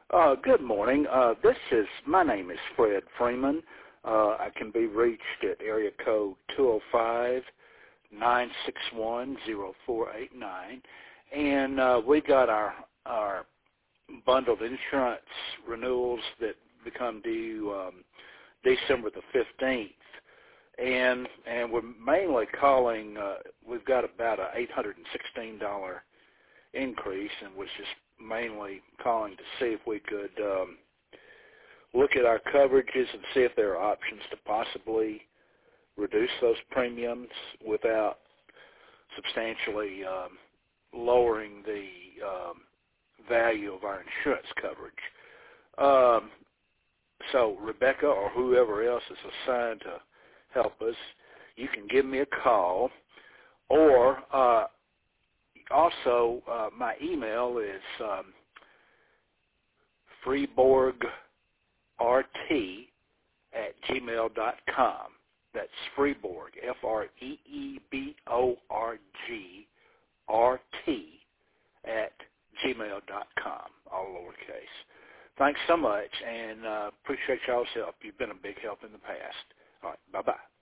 Good morning. My name is Fred Freeman. I can be reached at area code 205-961-0489. And we got our bundled insurance renewals that become due December the 15th. And we're mainly calling, we've got about a $816 increase, and was just mainly calling to see if we could look at our coverages and see if there are options to possibly reduce those premiums without substantially lowering the value of our insurance coverage. So Rebecca or whoever else is assigned to help us, you can give me a call, or also my email is freeborgrt@gmail.com. That's Freeborg, FREEBORG, @gmail.com, all lowercase. Thanks so much, and appreciate y'all's help. You've been a big help in the past. All right, bye-bye.